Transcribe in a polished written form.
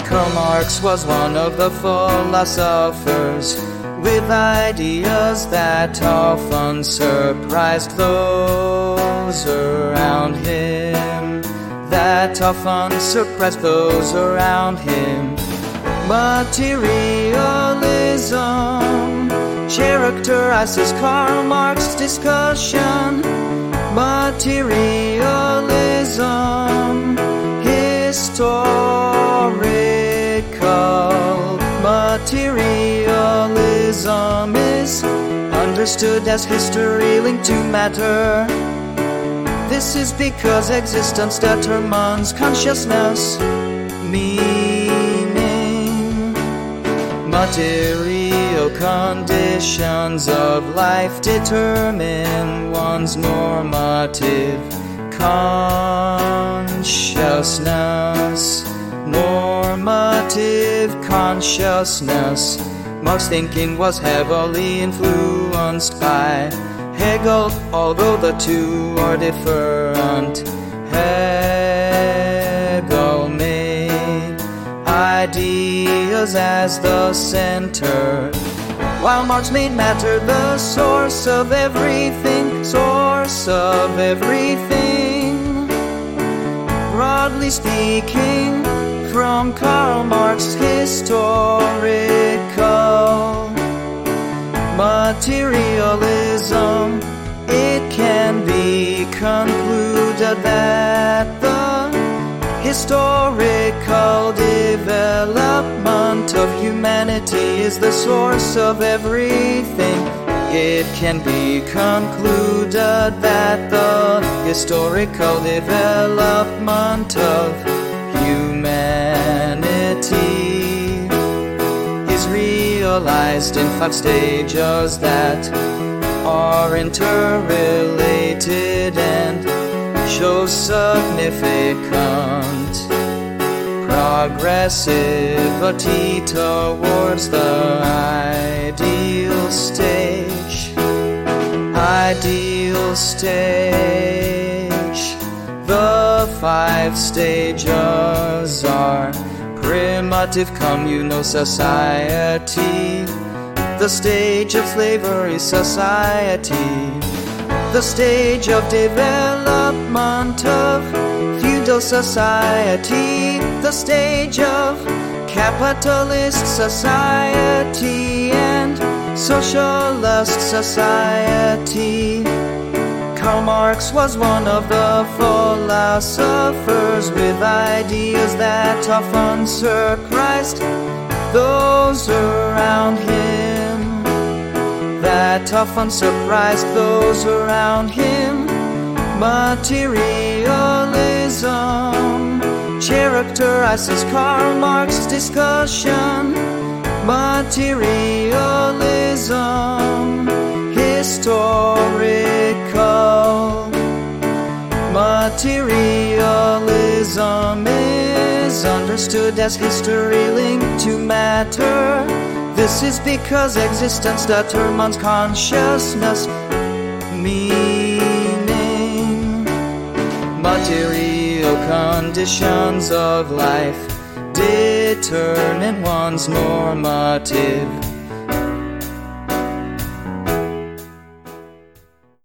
Karl Marx was one of the philosophers with ideas that often surprised those around him. Materialism characterizes Karl Marx's discussion. Materialism, historical. Materialism is understood as history linked to matter. This is because existence determines consciousness, meaning. Material conditions of life determine one's normative consciousness. Normative consciousness. Marx's thinking was heavily influenced by Hegel, although the two are different. Hegel made ideas as the center, while Marx made matter the source of everything. Source of everything. Broadly speaking, from Karl Marx's historical materialism, it can be concluded that the historical development of humanity is the source of everything. It can be concluded that the historical development of humanity is realized in 5 stages that are interrelated and show significant progressivity towards the ideal stage. Ideal stage. The 5 stages are primitive communal society, the stage of slavery society, the stage of development of feudal society, the stage of capitalist society, and socialist society. Karl Marx was one of the philosophers with ideas that often surprised those around him. Materialism characterizes Karl Marx's discussion. Materialism, historical. Materialism is understood as history linked to matter. This is because existence determines consciousness, meaning. Material conditions of life determine one's normative